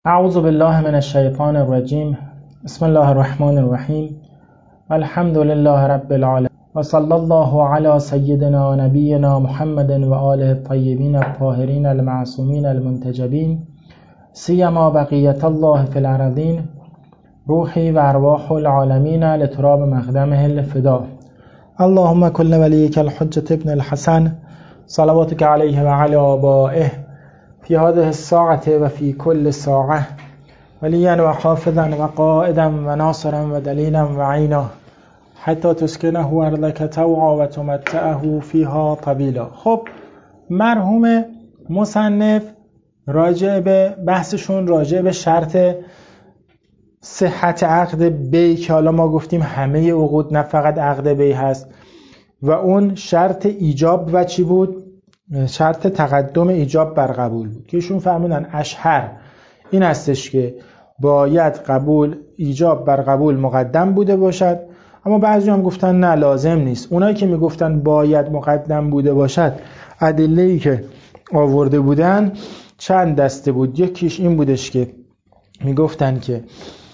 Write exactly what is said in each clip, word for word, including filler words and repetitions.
اعوذ بالله من الشیطان الرجیم. بسم الله الرحمن الرحیم. الحمد لله رب العالمین و صلی الله علی سیدنا و نبینا محمد و آله الطیبین الطاهرین المعصومین المنتجبین سیما بقیت الله فی الارضین روحی و ارواح العالمین لتراب مقدمه الفدا. اللهم کل ولیک الحجة ابن الحسن صلواتک علیه و علی آبائه فی هذه الساعة و فی کل ساعة ولیا و حافظا و قائدا و ناصرا و دلیلا و عینا حتی تسکنه ارضک طوعا و تمتعه فیها طویلا. خب مرحوم مصنف راجع به بحثشون راجع به شرط صحت عقد بی که حالا ما گفتیم همه عقود نه فقط عقد بی هست و اون شرط ایجاب و چی بود؟ شرط تقدم ایجاب بر قبول بود که ایشون فرمودن اشهر این هستش که باید قبول ایجاب بر قبول مقدم بوده باشد، اما بعضی هم گفتن نه لازم نیست. اونایی که میگفتن باید مقدم بوده باشد ادله‌ای که آورده بودن چند دسته بود. یکیش این بودش که میگفتن که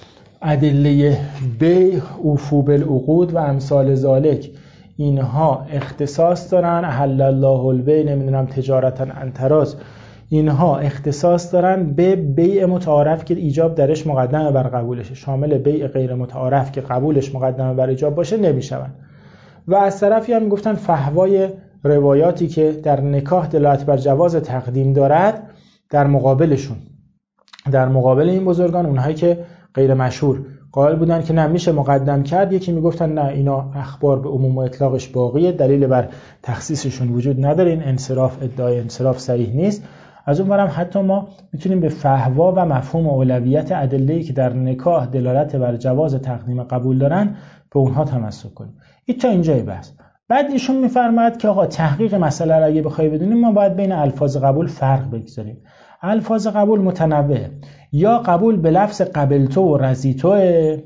ادله بیع اوفو بالعقود و امثال ذالک اینها اختصاص دارن، احل الله البیع نمیدونم تجارتا عن تراض، اینها اختصاص دارن به بیع متعارف که ایجاب درش مقدمه بر قبولشه، شامل بیع غیر متعارف که قبولش مقدمه بر ایجاب باشه نمیشون. و از طرفی هم گفتن فحوای روایاتی که در نکاح دلالت بر جواز تقدیم دارد در مقابلشون، در مقابل این بزرگان اونهایی که غیر مشهور قائل بودن که نه میشه مقدم کرد، یکی میگفتن نه اینا اخبار به عموم و اطلاقش باقیه، دلیل بر تخصیصشون وجود نداره، این انصراف ادعای انصراف صحیح نیست. از اون برم حتی ما میتونیم به فحوا و مفهوم اولویت ادله‌ای که در نکاح دلالت بر جواز تقدیم قبول دارن به اونها تمسک کنیم. این تا اینجای بحث. بعد ایشون میفرماید که آقا تحقیق مسئله را اگه بخوای بدونیم ما باید بین الفاظ قبول فرق بگذاریم. الفاظ قبول متنوعه، یا قبول به لفظ قبلتو و رضیتو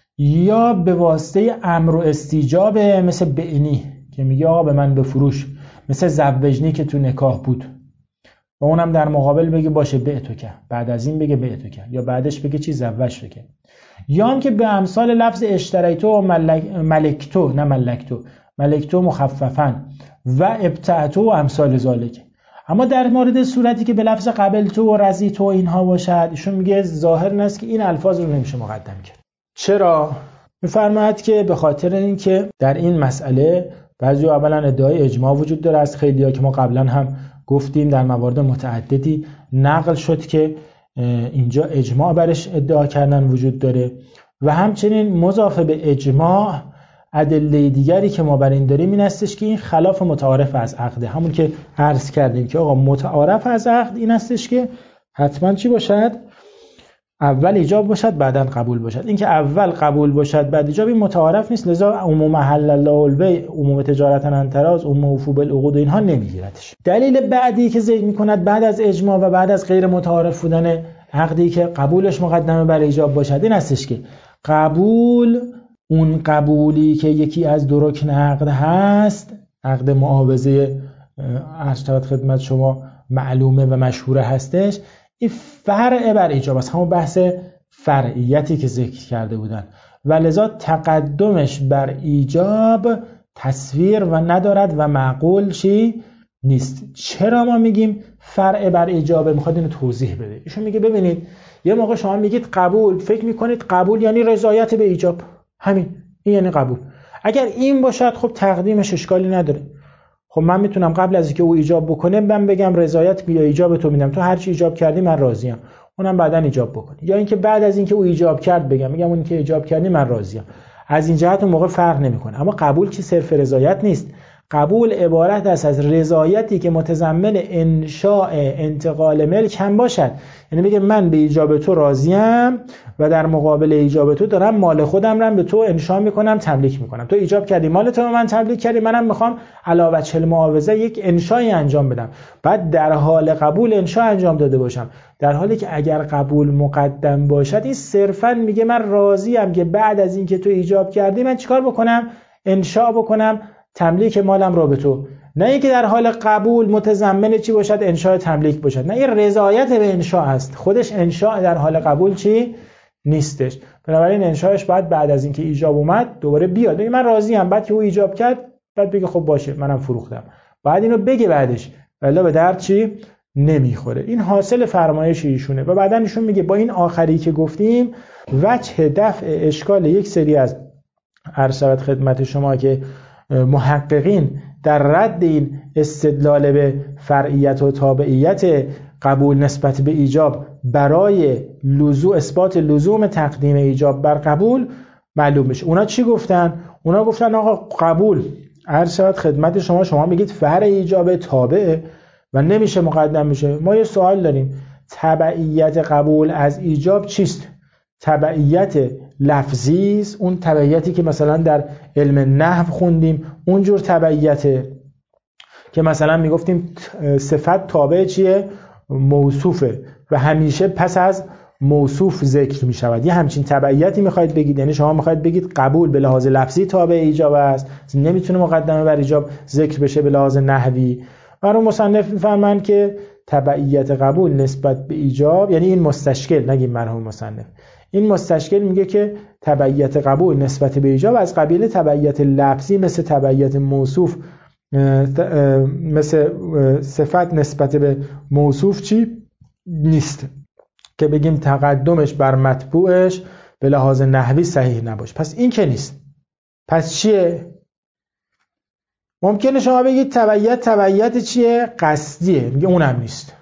یا به واسطه امر و استیجاب مثل بعنی که میگه آقا به من بفروش، مثل زوجنی که تو نکاح بود و اونم در مقابل بگه باشه بعتو که، بعد از این بگه بعتو که، یا بعدش بگه چی زوجتو که، یا هم که به امثال لفظ اشتریتو و ملک... ملکتو نه ملکتو ملکتو مخففن و ابتعتو و امثال ذالک. اما در مورد صورتی که به لفظ قبلتو و رضیتو اینها باشد ایشون میگه ظاهر نیست که این الفاظ رو نمیشه مقدم کرد. چرا؟ میفرماید که به خاطر اینکه در این مسئله بعضی اولا ادعای اجماع وجود داره از خیلی‌ها که ما قبلا هم گفتیم در موارد متعددی نقل شد که اینجا اجماع برش ادعا کردن وجود داره، و همچنین مضاف به اجماع ادله دیگری که ما بر این داریم این هستش که این خلاف متعارف از عقده، همون که عرض کردیم که آقا متعارف از عقد این هستش که حتما چی باشد؟ اول ایجاب باشد بعداً قبول باشد. این که اول قبول باشد بعد ایجاب این متعارف نیست، لذا عموم احل الله البیع، عموم تجارتا عن تراض، عموم اوفو بالعقود اینها نمیگیرتش. دلیل بعدی که ذکر میکند بعد از اجماع و بعد از غیر متعارف بودن عقدی که قبولش مقدمه بر ایجاب باشد این هستش که قبول، اون قبولی که یکی از دو رکن عقد هست، عقد معاوضه عرض شود خدمت شما معلومه و مشهوره هستش، این فرع بر ایجاب است، همون بحث فرعیتی که ذکر کرده بودن، و لذا تقدمش بر ایجاب تصویر و ندارد و معقول چی نیست. چرا ما میگیم فرع بر ایجابه؟ میخواد اینو توضیح بده. ایشون میگه ببینید یه موقع شما میگید قبول، فکر میکنید قبول یعنی رضایت به ایجاب، همین این یعنی قبول. اگر این باشد خب تقدیمش اشکالی نداره. خب من میتونم قبل از اینکه او ایجاب بکنه من بگم رضایت بیا ایجاب تو میدم، تو هر چی ایجاب کردی من راضیم، اونم بعداً ایجاب بکنه. یا اینکه بعد از اینکه او ایجاب کرد بگم میگم اون که ایجاب کردی من راضیم. از این جهت اون موقع فرق نمیکنه. اما قبول که صرف رضایت نیست. قبول عبارت است از رضایتی که متضمن انشاء انتقال ملک هم باشد، یعنی میگه من به ایجاب تو راضیم و در مقابل ایجاب تو دارم مال خودم رو به تو انشاء میکنم، تملیک میکنم. تو ایجاب کردی مال تو من تملیک کردی، منم میخوام علاوه چل معاوضه یک انشایی انجام بدم. بعد در حال قبول انشاء انجام داده باشم، در حالی که اگر قبول مقدم باشد این صرفا میگه من راضیم که بعد از اینکه تو ایجاب کردی من چیکار بکنم؟ انشاء بکنم، تملیک مالم را به تو نه اینکه در حال قبول متضمن چی باشد؟ انشاء تملیک باشد. نه، این رضایت به انشاء است، خودش انشاء در حال قبول چی نیستش. بنابراین انشاءش باید بعد از اینکه ایجاب اومد دوباره بیاد بگه من راضی ام، بعد که او ایجاب کرد بعد بگه خب باشه منم فروختم، بعد اینو بگه بعدش، ولی به درد چی نمیخوره. این حاصل فرمایش ایشونه. و بعدن ایشون میگه با این آخری که گفتیم وجه دفع اشکال یک سری از عرض شود خدمت شما که محققین در رد این استدلال به فرعیت و تابعیت قبول نسبت به ایجاب برای لزوم اثبات لزوم تقدیم ایجاب بر قبول معلوم بشه. اونا چی گفتن؟ اونا گفتن آقا قبول عرض شود خدمت شما شما میگید فرع ایجاب تابعه و نمیشه مقدم بشه. ما یه سوال داریم، تبعیت قبول از ایجاب چیست؟ تبعیت لفظی است، اون تبعیتی که مثلا در علم نحو خوندیم، اونجور تبعیت که مثلا میگفتیم صفت تابع چیه؟ موصوفه و همیشه پس از موصوف ذکر میشود. یه همچین تبعیتی میخواید بگید؟ یعنی شما میخواید بگید قبول به لحاظ لفظی تابع ایجاب است، نمیتونه مقدمه بر ایجاب ذکر بشه به لحاظ نحوی. برای مصنف میفرمایند که تبعیت قبول نسبت به ایجاب، یعنی این مستشکل، نگیم مرحوم مصنف، این مستشکل میگه که تبعیت قبول نسبت به ایجاب از قبیل تبعیت لفظی مثل تبعیت موصوف، مثل صفت نسبت به موصوف چی نیست که بگیم تقدمش بر مطبوعش به لحاظ نحوی صحیح نباشه. پس این که نیست. پس چیه؟ ممکنه شما بگید تبعیت تبعیت چیه؟ قصدیه. میگه اونم نیست.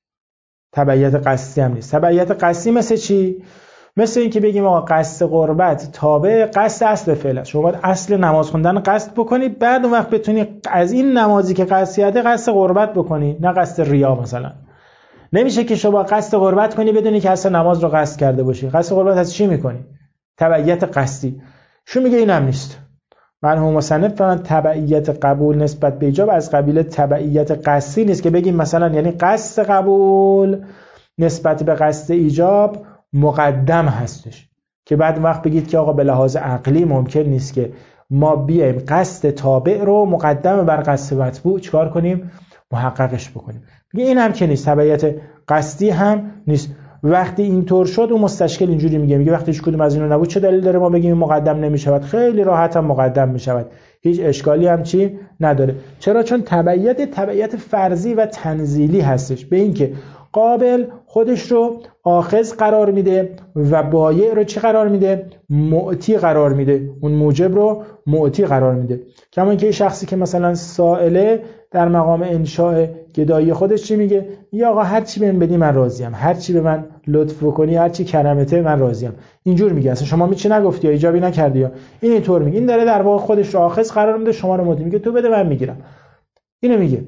تبعیت قصدی هم نیست. تبعیت قصدی مثل چی؟ مثل این که بگیم آقا قصد قربت تابع قصد اصل فعل. شما باید اصل نماز خوندن قصد بکنی، بعد اون وقت بتونی از این نمازی که قصد کرده قصد قربت بکنی، نه قصد ریا مثلا. نمیشه که شما قصد قربت کنی بدونی که اصلا نماز رو قصد کرده باشی. قصد قربت از چی میکنی؟ تبعیت قصدی. شو میگه اینم نیست. مرحوم مصنف فرمان تبعیت قبول نسبت به ایجاب از قبیل تبعیت قصدی نیست که بگیم مثلا یعنی قصد قبول نسبت به قصد ایجاب مقدم هستش، که بعد وقت بگید که آقا به لحاظ عقلی ممکن نیست که ما بیایم قصد تابع رو مقدم بر قصد مطبوع چیکار کنیم؟ محققش بکنیم. میگه این هم که نیست، تبعیت قصدی هم نیست. وقتی اینطور شد اون مستشکل اینجوری میگه میگه وقتی هیچ کدوم از اینا نبود چه دلیل داره ما بگیم مقدم نمیشود؟ خیلی راحت هم مقدم میشود، هیچ اشکالی هم چی نداره. چرا؟ چون تبعیت تبعیت فرضی و تنزیلی هستش، به این که قابل خودش رو آخذ قرار میده و بایع رو چی قرار میده؟ معطی قرار میده، اون موجب رو معطی قرار میده. کما اینکه شخصی که مثلا سائله در مقام انشاء گدایی خودش چی میگه؟ یا آقا هر چی بهم بدی من راضیم، هر چی به من لطف کنی، هر چی کرمته من راضیم. اینجور میگه. اصلا شما میچی نگفتی یا ایجابی نکردی یا این اینطور میگه. این داره در واقع خودش رو آخذ قرار میده، شما رو معطی میگه تو بده من میگیرم. اینو میگه.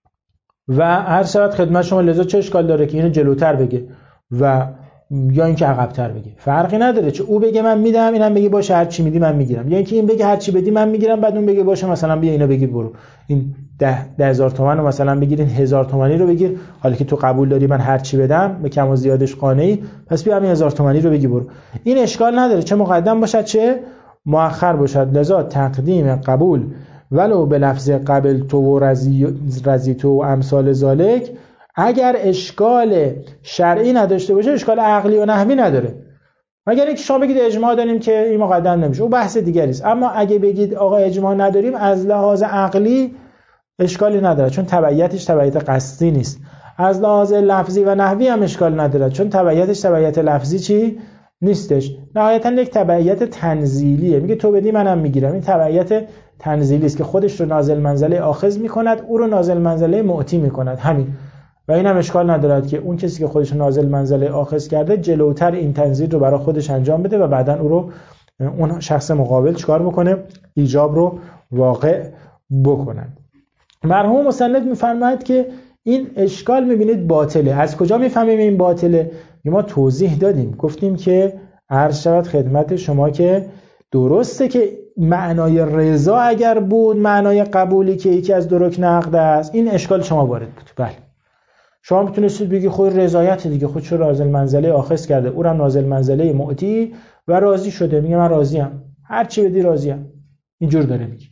و هر شود خدمت شما لذا چه اشکال داره که اینو جلوتر بگه و یا اینکه عقب‌تر بگه؟ فرقی نداره. چه او بگه من میدم، اینم بگه باشه هر چی میدی من میگیرم، یا اینکه این بگه هر چی بدی من میگیرم بعد اون بگه باشه مثلا بیا اینو بگیر برو این ده ده هزار تومان رو مثلا بگیر، این هزار تومانی رو بگیر، حالا که تو قبول داری من هر چی بدم به کم و زیادش قانعی، پس بیا همین هزار تومانی رو بگی برو. این اشکال نداره چه مقدم باشد چه مؤخر باشد. لذا تقدیم قبول ولو به لفظ قبل تو و رضی رضی تو و امثال ذالک اگر اشکال شرعی نداشته باشه اشکال عقلی و نحوی نداره. مگر اینکه شما بگید اجماع داریم که این مقدم نمیشه، او بحث دیگری است. اما اگه بگید آقا اجماع نداریم از لحاظ عقلی اشکالی نداره چون تبعیتش تبعیت قصدی نیست. از لحاظ لفظی و نحوی هم اشکال نداره چون تبعیتش تبعیت لفظی چی نیستش. نهایتا یک تبعیت تنزیلیه، میگه تو بدی منم میگیرم. این تبعیت تنزیلی است که خودش رو نازل منزله آخذ میکند، او رو نازل منزله معطی میکند، همین. و این هم اشکال ندارد که اون کسی که خودش رو نازل منزله آخذ کرده جلوتر این تنزیل رو برای خودش انجام بده و بعدن او رو اون شخص مقابل چیکار بکنه؟ ایجاب رو واقع بکنند. مرحوم مصنف میفرماید که این اشکال میبینید باطله. از کجا میفهمیم این باطله؟ ما توضیح دادیم، گفتیم که عرض شود خدمت شما که درسته که معنای رضا اگر بود معنای قبولی که یکی از دو رکن عقد است، این اشکال شما وارد بود. بله شما میتونستید بگی خود رضایت دیگه، خود چه نازل منزله آخذ کرده، او هم نازل منزله معطی و راضی شده، میگه من راضیم، هر چی بدی راضیم. اینجور داره میگه.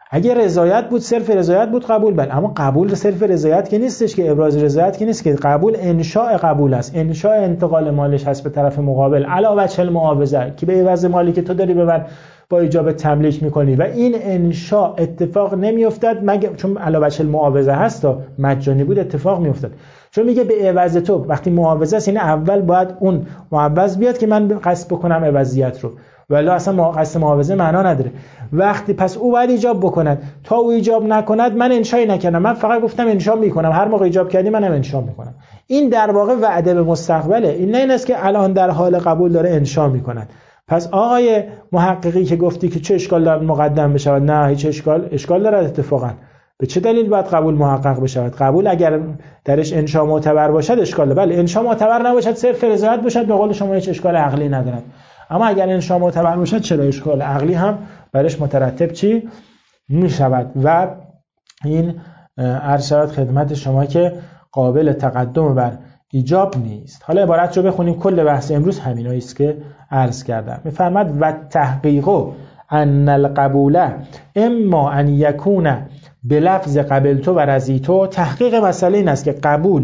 اگه رضایت بود، صرف رضایت بود قبول، بله، اما قبول صرف رضایت که نیستش، که ابراز رضایت که نیست، که قبول انشاء قبول است، انشاء انتقال مالش هست به طرف مقابل، علاوه بر المعاوضه که به عوض مالی که تو داری به من با ایجاب تملیک میکنی، و این انشاء اتفاق نمیافتد مگه چون علاوه بر المعاوضه هست تا مجانی بود اتفاق میافتاد، چون میگه به عوض تو، وقتی معاوضه است یعنی اول باید اون معوض بیاد که من قصد بکنم عوضیت رو، ولی اصلا قصد معاوضه معنا نداره. وقتی پس او باید ایجاب بکند، تا او ایجاب نکند من انشایی نکردم، من فقط گفتم انشا میکنم، هر موقع ایجاب کردی منم انشا میکنم. این در واقع وعده به مستقبله، این نه این است که الان در حال قبول داره انشا میکند. پس آقای محققی که گفتی که چه اشکال دارد مقدم بشود، نه هیچ اشکال اشکال دارد اتفاقا. به چه دلیل باید قبول محقق بشود؟ قبول اگر درش انشا معتبر باشد اشکال داره، بله انشا معتبر نباشد صرف رضایت باشد به قول شما هیچ اشکال عقلی ندارد، اما اگر انشا معتبر باشد چرا اشکال عقلی هم برش مترتب چی می شود؟ و این عرض شود خدمت شما که قابل تقدم بر ایجاب نیست. حالا عبارت رو بخونیم، کل بحث امروز همینایی است که عرض کردم. می‌فرماد و تحقیق ان القبول اما ان یکون به لفظ قبلتو و رضیتو، تحقیق مسئله این است که قبول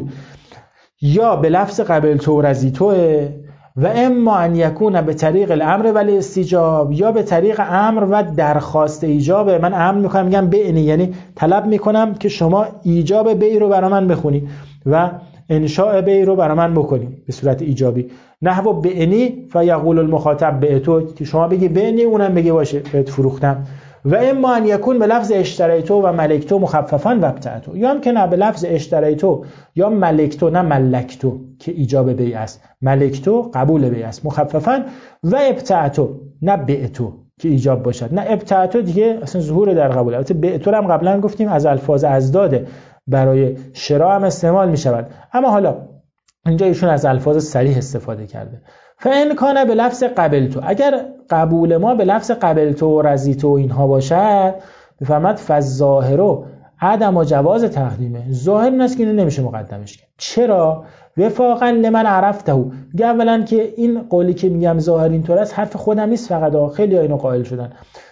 یا به لفظ قبلتو و رضیتوه، و اما ان یکون به طریق الامر و الاستجاب، یا به طریق امر و درخواست ایجاب. من امر میکنم میگم بعنی، یعنی طلب میکنم که شما ایجاب بی رو برای من بخونی و انشاء بی رو برای من بکنی به صورت ایجابی. نحو بعنی فیقول المخاطب بعتو، که شما بگی بعنی اونم بگی باشه بهت فروختم. و اما ان یکون به لفظ اشتریتو و ملکتو مخففا و ابتعتو، یا هم که نه به لفظ اشتریتو یا ملکتو، نه ملکتو که ایجاب بی است، ملکتو قبول بی است، مخففا و ابتعتو نه بعتو که ایجاب باشد، نه ابتعتو دیگه اصلا ظهور در قبول. البته بعتو هم قبلا گفتیم از الفاظ ازداده، برای شراء هم استعمال می شود، اما حالا اینجا ایشون از الفاظ صریح استفاده کرده. فإن کان به لفظ قبلتو، اگر قبول ما به لفظ قبلتو و رضیتو اینها باشد، بفهمد فالظاهر عدم و جواز تقدیمه، ظاهر این است که اینو نمیشه مقدمش کرد. چرا؟ وفاقا لمن عرفته، میگه اولا که این قولی که میگم ظاهر اینطور است حرف خودم نیست فقط، خیلی ها اینو قائل شدن،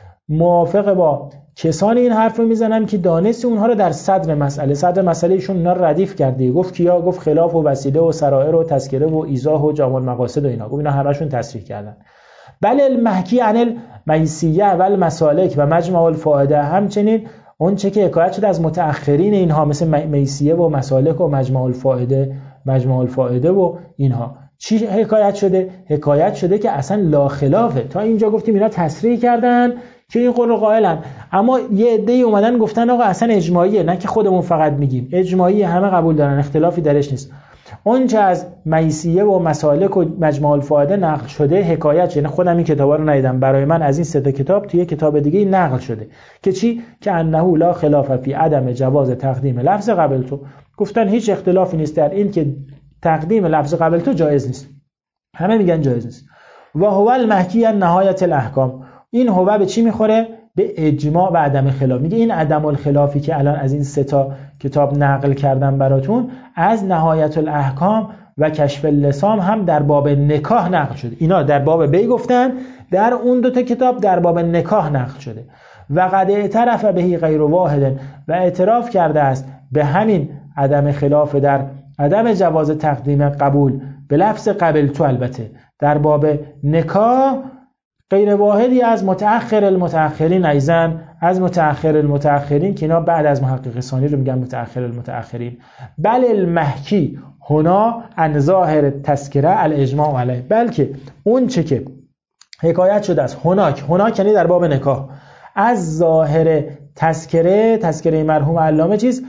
موافق با کسانی این حرف رو میزنم که دانست اونها رو در صدر مسئله، صدر مسئله ایشون اینا رو ردیف کرده، گفت کیا؟ گفت خلاف و وسیله و سرائر و تذکره و ایضاح و جامع المقاصد و اینا، گفت اینا همشون تصریح کردن. بل المحکی عن المیسیه و المسالک و مجمع الفائده، همچنین اون چه که حکایت شده از متأخرین اینها مثل میسیه و مسالک و مجمع الفائده مجمع الفائده و اینها، چی حکایت شده؟ حکایت شده که اصلا لا خلافه. تا اینجا گفتیم اینا تصریح کردن که این قول قائلن، اما یه عده‌ای اومدن گفتن آقا اصلا اجماعیه، نه که خودمون فقط میگیم اجماعیه، همه قبول دارن، اختلافی درش نیست. اون چه از میسیه و مسالک و مجمع الفائده نقل شده حکایت، یعنی خودم این کتابا رو ندیدم، برای من از این سه تا کتاب توی کتاب دیگه نقل شده که چی؟ که انه لا خلاف فی عدم جواز تقدیم لفظ قبلتو، گفتن هیچ اختلافی نیست در این که تقدیم لفظ قبلتو جایز نیست، همه میگن جایز نیست. و هو المحکی نهایت الاحکام، این هو به چی میخوره؟ به اجماع و عدم خلاف. میگه این عدم الخلافی که الان از این سه تا کتاب نقل کردم براتون، از نهایت الاحکام و کشف اللسام هم در باب نکاح نقل شده. اینا در باب بی گفتن، در اون دو تا کتاب در باب نکاح نقل شده. و قد اعترف بهی غیر واحد، و اعتراف کرده است به همین عدم خلاف در عدم جواز تقدیم قبول به لفظ قبلتو، البته در باب نکاح غیر واحدی از متأخر المتأخرین، ایزن از متأخر المتأخرین که اینا بعد از محقق ثانی رو میگن متأخر المتأخرین. بل المحکی هنا عن ظاهر تذکره الاجماع علیه، بلکه اون چه که حکایت شده است هناک، هناک یعنی در باب نکاح، از ظاهر تذکره، تذکره مرحوم علامه چیز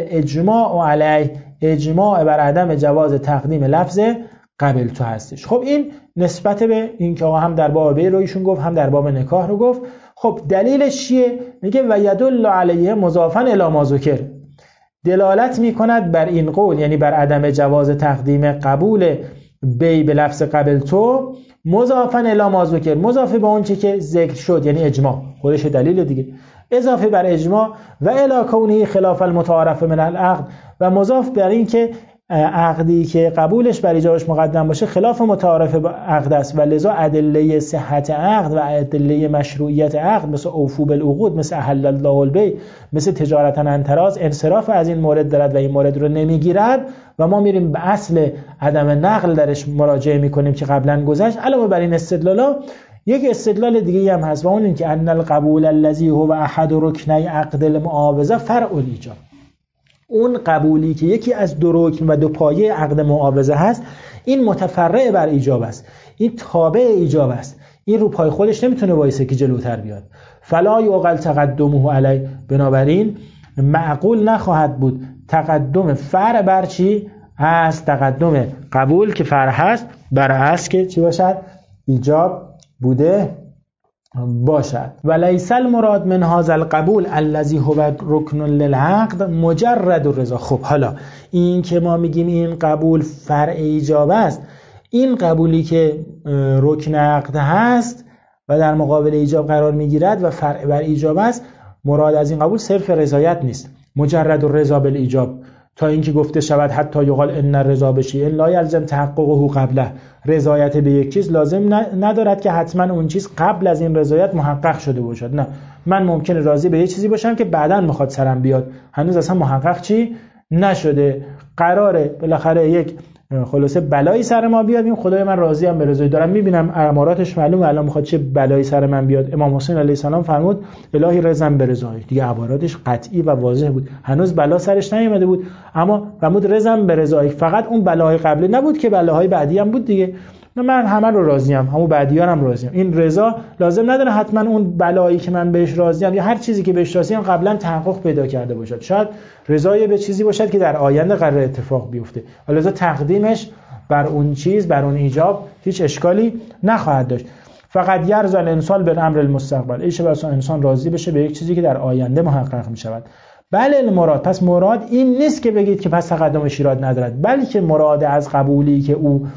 الاجماع علیه، اجماع بر عدم جواز تقدیم لفظ قبل تو هستش. خب این نسبت به این که هم در باب بی رو ایشون گفت، هم در باب نکاح رو گفت. خب دلیلش چیه؟ میگه و یدل علیه مضافا الی ما ذکر، دلالت میکند بر این قول، یعنی بر عدم جواز تقدیم قبول بی به لفظ قبل تو، مضافا الی ما ذکر، مضافه به اون چی که ذکر شد، یعنی اجماع، خودش دلیل دیگه، اضافه بر اجماع، و الی کونه خلاف المتعارف من العقد، و مضاف بر این که عقدی که قبولش بر ایجابش مقدم باشه خلاف متعارف عقد است و لذا ادله صحت عقد و ادله مشروعیت عقد مثل اوفو بالعقود، مثل احل الله البیع، مثل تجارتا عن تراض انصراف از این مورد دارد و این مورد رو نمیگیرد و ما میریم به اصل عدم نقل درش مراجعه میکنیم که قبلا گذشت. علاوه بر این استدلالا یک استدلال دیگه هم هست و اون این که ان القبول الذی هو احد رکنی عقد المعاوضه فرع الایجاب، اون قبولی که یکی از دو رکن و دو پایه عقد معاوضه هست این متفرع بر ایجاب است، این تابع ایجاب است، این رو پای خودش نمیتونه وایسه که جلوتر بیاد. فلا یعقل تقدمه علی، بنابراین معقول نخواهد بود تقدم فرع بر چی؟ از تقدم قبول که فرع هست بر اصل که چی باشد؟ ایجاب بوده باشد. ولیس المراد من هذا القبول الذي هو رکن للعقد مجرد الرضا. خب حالا این که ما میگیم این قبول فرع ایجاب است، این قبولی که رکن عقد هست و در مقابل ایجاب قرار میگیرد و فرع بر ایجاب است، مراد از این قبول صرف رضایت نیست، مجرد الرضا بالایجاب، تا اینکه گفته شود حتی یقال ان الرضا بشیء لا یلزم تحققه قبله، رضایت به یک چیز لازم ندارد که حتما اون چیز قبل از این رضایت محقق شده باشد. نه، من ممکنه راضی به یک چیزی باشم که بعداً میخواد سرم بیاد، هنوز اصلا محقق چی نشده، قراره بالاخره یک خلاصه بلایی سر ما بیاد، این خدای من راضی ام به رضای دارم میبینم اماراتش معلومه الان میخواد چه بلایی سر من بیاد. امام حسین علیه السلام فرمود الهی رضم به رضای، دیگه عباراتش قطعی و واضح بود، هنوز بلا سرش نیامده بود اما فرمود رضم به رضای. فقط اون بلاهای قبلی نبود که بلاهای بعدی هم بود دیگه، من همه رو راضیم، همون بعدیان هم راضیم. این رضا لازم نداره حتما اون بلایی که من بهش راضیم یا هر چیزی که بهش راضیم قبلا تحقق پیدا کرده باشد، شاید رضای به چیزی باشد که در آینده قرار اتفاق بیفته، ولذا تقدیمش بر اون چیز، بر اون ایجاب هیچ اشکالی نخواهد داشت. فقط یرضى الانسان بالامر المستقبل، ایشه واسه انسان راضی بشه به یک چیزی که در آینده محقق می شود. بله المراد، پس مراد این نیست که بگید که پس تقدمش ایراد ندارد، بلکه مراد از قبولی که او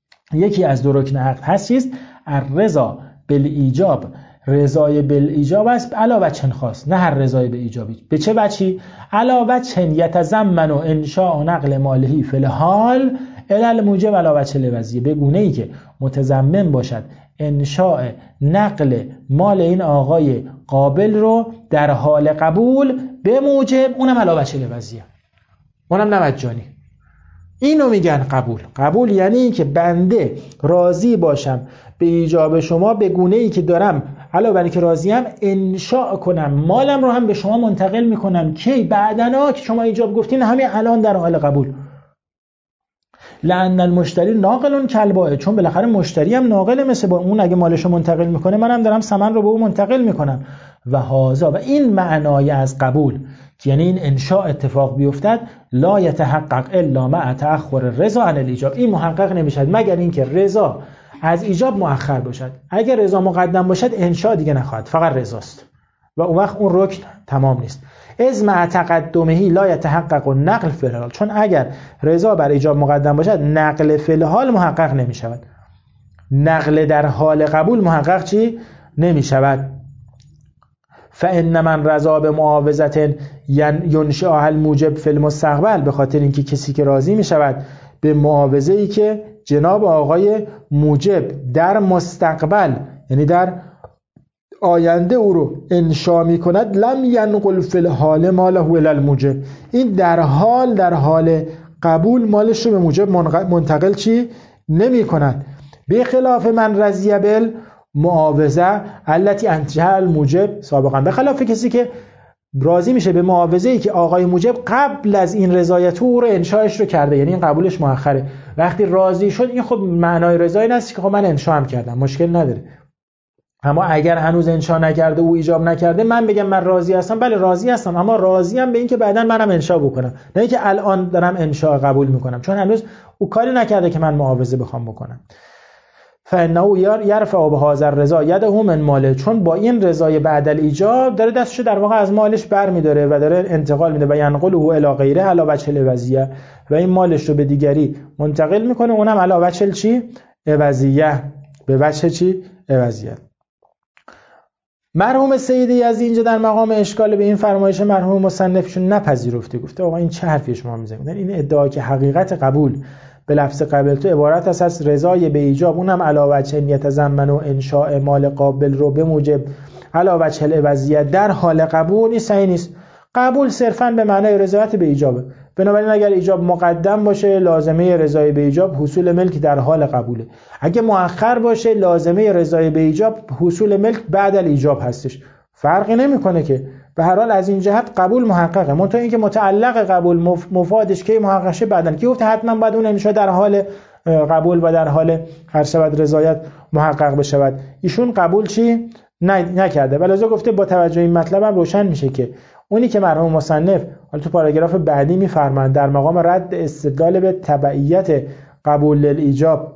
یکی از دو رکن عقد هست است الرضا بالایجاب، رضای بالایجاب است علاوه چن خاص، نه هر رضای به ایجابی. به چه وجهی؟ علاوه چن یتضمن انشاء نقل مالهی فی الحال الی الموجب علاوه چن لوضعیه، به گونه ای که متضمن باشد انشاء نقل مال این آقای قابل رو در حال قبول به موجب، اونم علاوه چن لوضعیه، اونم نه مجانی. اینو میگن قبول. قبول یعنی این که بنده راضی باشم به ایجاب شما به گونه ای که دارم علاوه بر اینکه راضیم انشاء کنم مالم رو هم به شما منتقل میکنم کی بعدنا که شما ایجاب گفتین همین الان در حال قبول. لأن المشتری ناقل کالبائع، چون بالاخره مشتری هم ناقله، مثل با اون اگه مالش رو منتقل میکنه منم دارم ثمن رو به اون منتقل میکنم و هذا، و این معنای از قبول که یعنی این انشاء اتفاق بیفتد لا یتحقق الا مع تأخر الرضا عن الایجاب، این محقق نمیشد مگر اینکه رضا از ایجاب مؤخر باشد. اگر رضا مقدم باشد انشاء دیگه نخواهد، فقط رضاست و اون وقت اون رکن تمام نیست. از مع تقدمه لا یتحقق النقل فی الحال، چون اگر رضا بر ایجاب مقدم باشد نقل فی الحال محقق نمی شود، نقل در حال قبول محقق چی نمی شود. فان من رضا به معاوضه ینشأ الموجب فی المستقبل، به خاطر اینکه کسی که راضی می شود به معاوضه ای که جناب آقای موجب در مستقبل یعنی در آینده او رو انشا می کند، لم ینقل فی الحال ماله الی الموجب، این در حال در حال قبول مالش رو به موجب منتقل چی نمی کند. به خلاف من رضی بال معاوضه التي انتهى الموجب سابقا، به خلاف کسی که راضی میشه به معاوضه ای که آقای موجب قبل از این رضایت او رو انشاش رو کرده، یعنی این قبولش مؤخره. وقتی راضی شد این خب معنای رضای نیست که خب من انشا هم کردم، مشکل نداره. اما اگر هنوز انشا نکرده او ایجاب نکرده من بگم من راضی هستم، بله راضی هستم، اما راضی ام به این که بعداً منم انشا بکنم، نه اینکه الان دارم انشا قبول میکنم، چون هنوز او کاری نکرده که من معاوضه بخوام بکنم. فانه یرفع بهذا الرضا یده من ماله، چون با این رضای بعد الایجاب داره دستشو در واقع از مالش برمی‌داره و داره انتقال میده و ینقله الی غیره علی وجه الوضعیه، و این مالش رو به دیگری منتقل میکنه، اونم علی وجه چی عوضیه، به وجه چی عوضیه. مرحوم سید یزدی اینجا در مقام اشکال به این فرمایش مرحوم مصنفشون نپذیرفته. گفته آقا این چه حرفی شما میزنید؟ این ادعا که حقیقت قبول به لفظ قبلت عبارت است از رضای به ایجاب، اونم علاوه وجه یتضمن و انشاء مال قابل رو به موجب علاوه وجه العوضیه در حال قبول، این صحیح نیست. قبول صرفاً به معنای رضایت به ایجابه. بنابراین اگر ایجاب مقدم باشه لازمه رضای به ایجاب حصول ملک در حال قبوله. اگه مؤخر باشه لازمه رضای به ایجاب حصول ملک بعد الایجاب هستش. فرقی نمیکنه که به هر حال از این جهت قبول محققه. منتها اینکه متعلق قبول مفادش که محقق شه بعدن که گفت حتما باید اون انشاء در حال قبول و در حال هر شود رضایت محقق بشود. ایشون قبول چی نکرده. ولذا گفته با توجه این مطلب هم روشن میشه که اونی که مرحوم مصنف حالا تو پاراگراف بعدی میفرمایند در مقام رد استدلال به تبعیت قبول الایجاب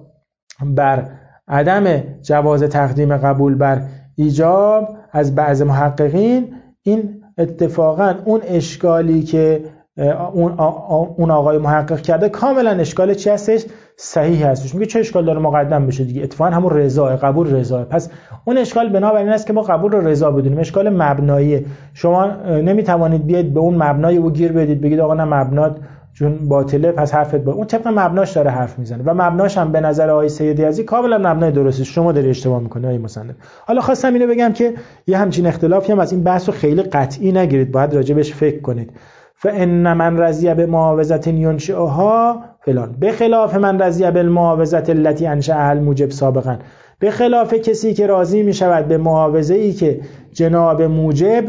بر عدم جواز تقدیم قبول بر ایجاب از بعض محققین، این اتفاقا اون اشکالی که اون اون آقای محقق کرده کاملا اشکال چی هستش؟ صحیح هستش. میگه چه اشکال داره مقدم بشه دیگه، اتفاقا همون رضا قبول رضا. پس اون اشکال بنابراین است که ما قبول رو رضا بدونیم. اشکال مبنایی شما نمیتوانید بیاید به اون مبنای او گیر بدید بگید آقا نه مبنات چون باطله پس حرفت با اون طبق مبناش داره حرف میزنه و مبناش هم به نظر آقای سید یزدی کاملا مبنای درسته. شما داری اشتباه میکنید آقای مصنف. حالا خواستم اینو بگم که یه همچین اختلافی هم از این بحثو خیلی قطعی نگیرید، باید راجبش فکر کنید. فان من رضی بمعاوضه ينشئها فلان بخلاف من رضی بالمعاوضه التي انشأها الموجب سابقا، به خلاف کسی که راضی می شود به معاوضه‌ای که جناب موجب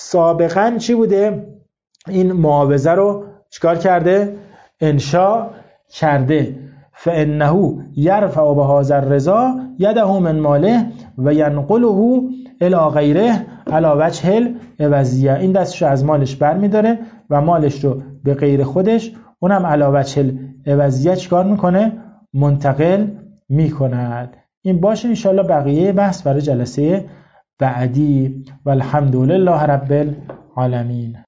سابقا چی بوده این معاوضه رو چیکار کرده؟ انشاء کرده. فانه یرفع بهذا الرضا یده من ماله و ینقله الی غیره علی وجه العوضیه. این دستش از مالش برمی‌داره و مالش رو به غیر خودش اونم علی وجه العوضیه چیکار میکنه؟ منتقل میکند. این باشه ان شاءالله بقیه بحث برای جلسه بعدی. والحمدلله رب العالمین.